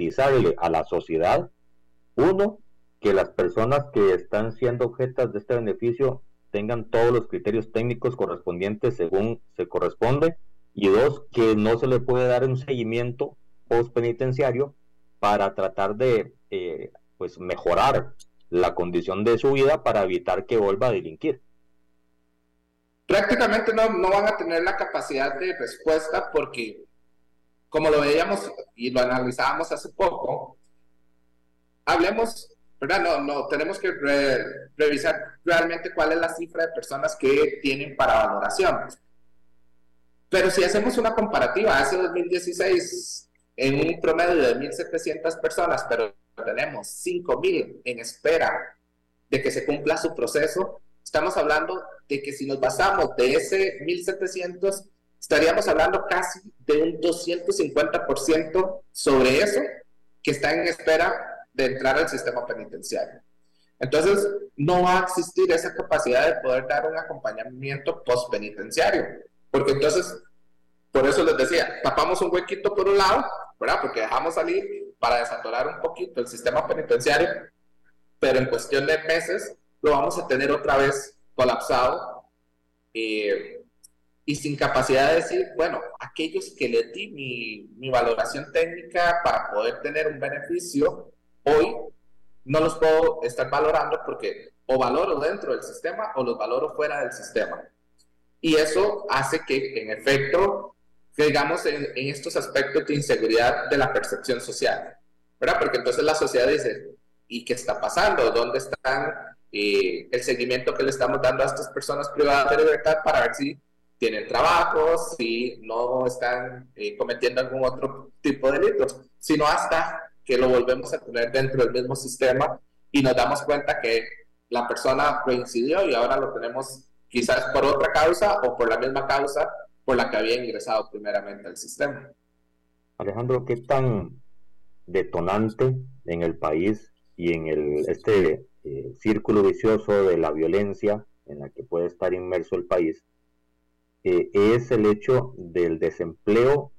garantizarle a la sociedad, uno, que las personas que están siendo objetas de este beneficio tengan todos los criterios técnicos correspondientes según se corresponde, y dos, que no se le puede dar un seguimiento postpenitenciario para tratar de pues mejorar la condición de su vida para evitar que vuelva a delinquir. Prácticamente no van a tener la capacidad de respuesta porque, como lo veíamos y lo analizábamos hace poco, hablemos, ¿verdad? Tenemos que revisar realmente cuál es la cifra de personas que tienen para valoración. Pero si hacemos una comparativa, hace 2016, en un promedio de 1.700 personas, pero tenemos 5.000 en espera de que se cumpla su proceso, estamos hablando de que si nos basamos de ese 1.700, estaríamos hablando casi de un 250% sobre eso que está en espera de entrar al sistema penitenciario. Entonces, no va a existir esa capacidad de poder dar un acompañamiento postpenitenciario, porque entonces, por eso les decía, tapamos un huequito por un lado, ¿verdad? Porque dejamos salir para desatorar un poquito el sistema penitenciario, pero en cuestión de meses lo vamos a tener otra vez colapsado y sin capacidad de decir, bueno, aquellos que les di mi valoración técnica para poder tener un beneficio, hoy no los puedo estar valorando porque o valoro dentro del sistema o los valoro fuera del sistema. Y eso hace que, en efecto, digamos en estos aspectos de inseguridad de la percepción social, ¿verdad? Porque entonces la sociedad dice, ¿y qué está pasando? ¿Dónde están el seguimiento que le estamos dando a estas personas privadas de libertad para ver si tienen trabajo, si no están cometiendo algún otro tipo de delitos? Sino hasta que lo volvemos a tener dentro del mismo sistema y nos damos cuenta que la persona reincidió y ahora lo tenemos quizás por otra causa o por la misma causa por la que había ingresado primeramente al sistema. Alejandro, ¿qué tan detonante en el país y en este círculo vicioso de la violencia en la que puede estar inmerso el país es el hecho del desempleo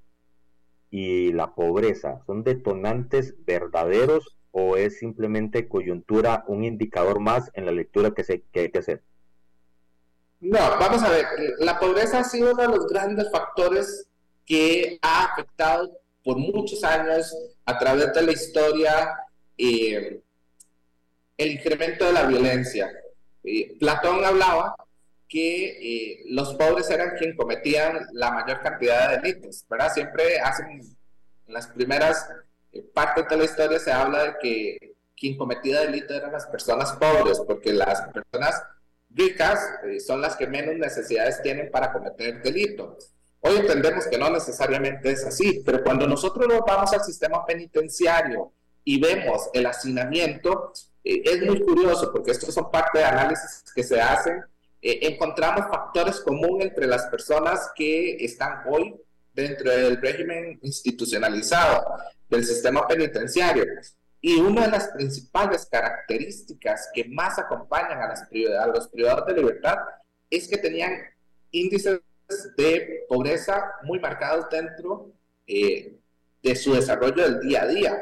y la pobreza? ¿Son detonantes verdaderos o es simplemente coyuntura, un indicador más en la lectura que hay que hacer? No, vamos a ver, la pobreza ha sido uno de los grandes factores que ha afectado por muchos años a través de la historia el incremento de la violencia. Platón hablaba que los pobres eran quienes cometían la mayor cantidad de delitos, ¿verdad? Siempre en las primeras partes de la historia se habla de que quien cometía delitos eran las personas pobres, porque las personas ricas son las que menos necesidades tienen para cometer delitos. Hoy entendemos que no necesariamente es así, pero cuando nosotros nos vamos al sistema penitenciario y vemos el hacinamiento, es muy curioso porque estos son parte de análisis que se hacen. Encontramos factores comunes entre las personas que están hoy dentro del régimen institucionalizado del sistema penitenciario. Y una de las principales características que más acompañan a los privados de libertad es que tenían índices de pobreza muy marcados dentro de su desarrollo del día a día.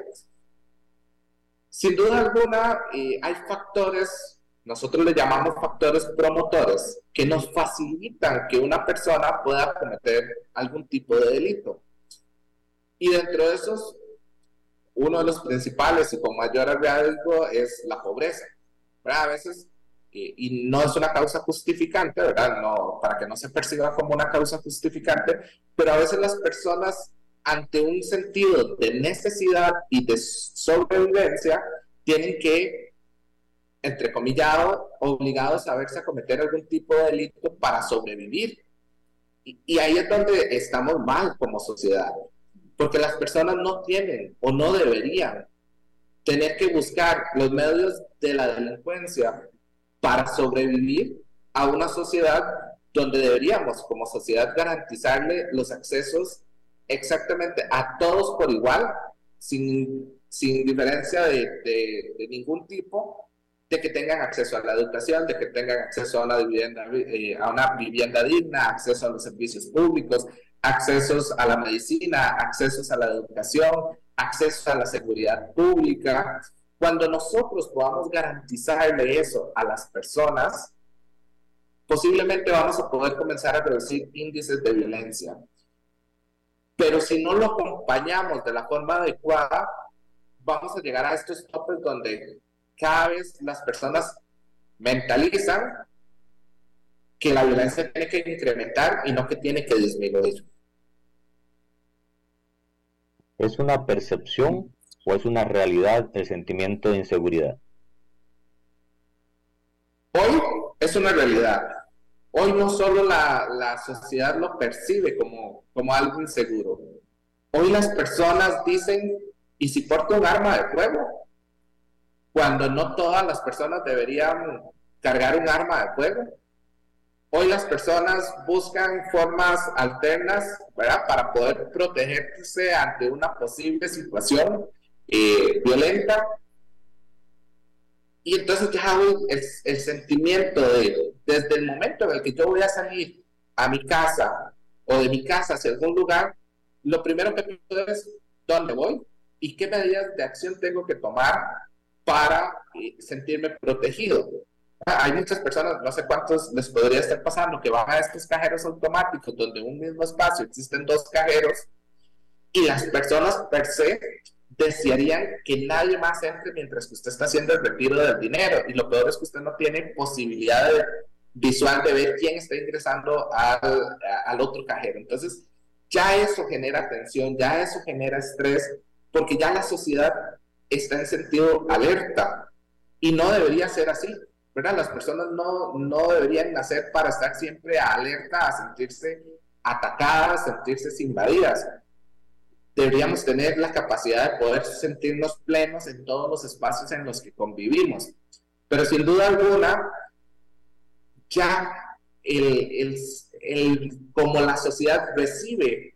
Sin duda alguna, hay factores, nosotros le llamamos factores promotores, que nos facilitan que una persona pueda cometer algún tipo de delito. Y dentro de esos, uno de los principales y con mayor riesgo es la pobreza, ¿verdad? A veces, y no es una causa justificante, ¿verdad? No, para que no se perciba como una causa justificante, pero a veces las personas, ante un sentido de necesidad y de sobrevivencia, tienen que, entrecomillado, obligados a verse a cometer algún tipo de delito para sobrevivir. Y ahí es donde estamos mal como sociedad, porque las personas no tienen o no deberían tener que buscar los medios de la delincuencia para sobrevivir a una sociedad donde deberíamos como sociedad garantizarle los accesos exactamente a todos por igual, sin diferencia de ningún tipo, de que tengan acceso a la educación, de que tengan acceso a una vivienda digna, acceso a los servicios públicos, accesos a la medicina, accesos a la educación, acceso a la seguridad pública. Cuando nosotros podamos garantizarle eso a las personas, posiblemente vamos a poder comenzar a reducir índices de violencia. Pero si no lo acompañamos de la forma adecuada, vamos a llegar a estos topes donde cada vez las personas mentalizan que la violencia tiene que incrementar y no que tiene que disminuir. ¿Es una percepción o es una realidad el sentimiento de inseguridad? Hoy es una realidad. Hoy no solo la sociedad lo percibe como algo inseguro. Hoy las personas dicen, ¿y si porto un arma de fuego? Cuando no todas las personas deberían cargar un arma de fuego. Hoy las personas buscan formas alternas, ¿verdad?, para poder protegerse ante una posible situación violenta. Y entonces ya el sentimiento desde el momento en el que yo voy a salir a mi casa o de mi casa hacia algún lugar, lo primero que pienso es dónde voy y qué medidas de acción tengo que tomar para sentirme protegido. Hay muchas personas, no sé cuántos les podría estar pasando, que van a estos cajeros automáticos donde en un mismo espacio existen 2 cajeros y las personas per se desearían que nadie más entre mientras que usted está haciendo el retiro del dinero, y lo peor es que usted no tiene posibilidad visual de ver quién está ingresando al otro cajero. Entonces ya eso genera tensión, ya eso genera estrés, porque ya la sociedad está en sentido alerta y no debería ser así, ¿verdad? Las personas no deberían nacer para estar siempre alerta, a sentirse atacadas, sentirse invadidas. Deberíamos tener la capacidad de poder sentirnos plenos en todos los espacios en los que convivimos. Pero sin duda alguna, ya como la sociedad recibe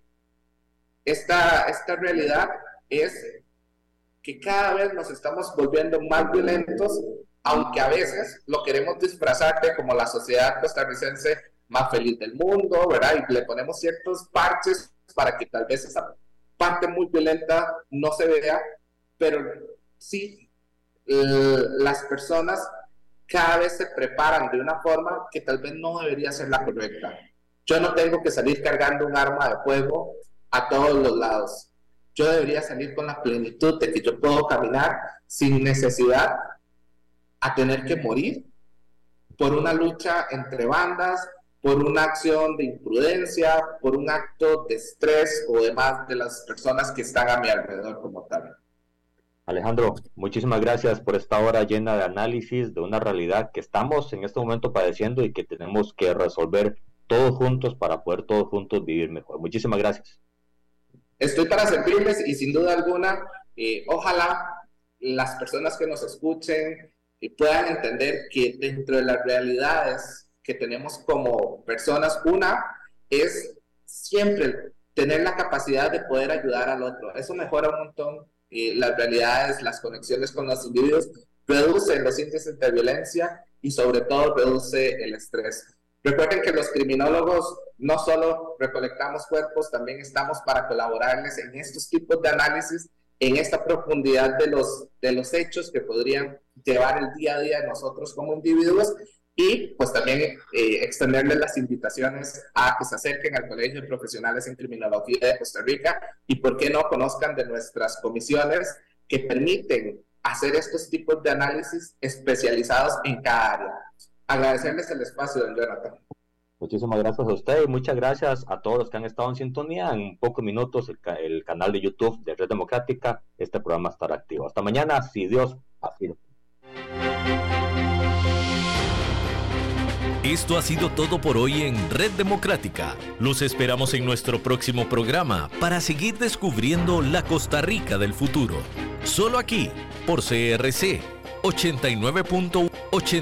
esta realidad es que cada vez nos estamos volviendo más violentos, aunque a veces lo queremos disfrazar de como la sociedad costarricense más feliz del mundo, ¿verdad? Y le ponemos ciertos parches para que tal vez esa parte muy violenta no se vea, pero sí, las personas cada vez se preparan de una forma que tal vez no debería ser la correcta. Yo no tengo que salir cargando un arma de fuego a todos los lados. Yo debería salir con la plenitud de que yo puedo caminar sin necesidad a tener que morir por una lucha entre bandas, por una acción de imprudencia, por un acto de estrés o demás de las personas que están a mi alrededor como tal. Alejandro, muchísimas gracias por esta hora llena de análisis de una realidad que estamos en este momento padeciendo y que tenemos que resolver todos juntos para poder todos juntos vivir mejor. Muchísimas gracias. Estoy para servirles y sin duda alguna, ojalá las personas que nos escuchen puedan entender que dentro de las realidades que tenemos como personas, una es siempre tener la capacidad de poder ayudar al otro. Eso mejora un montón las realidades, las conexiones con los individuos, reduce los índices de violencia y sobre todo reduce el estrés. Recuerden que los criminólogos no solo recolectamos cuerpos, también estamos para colaborarles en estos tipos de análisis, en esta profundidad de los hechos que podrían llevar el día a día de nosotros como individuos, y pues también extenderles las invitaciones a que se acerquen al Colegio de Profesionales en Criminología de Costa Rica y por qué no conozcan de nuestras comisiones que permiten hacer estos tipos de análisis especializados en cada área. Agradecerles el espacio, don Jonathan. Muchísimas gracias a usted y muchas gracias a todos los que han estado en sintonía. En pocos minutos el canal de YouTube de Red Democrática, este programa estará activo. Hasta mañana, si Dios así lo quiere. Esto ha sido todo por hoy en Red Democrática. Los esperamos en nuestro próximo programa para seguir descubriendo la Costa Rica del futuro. Solo aquí, por CRC 89.8.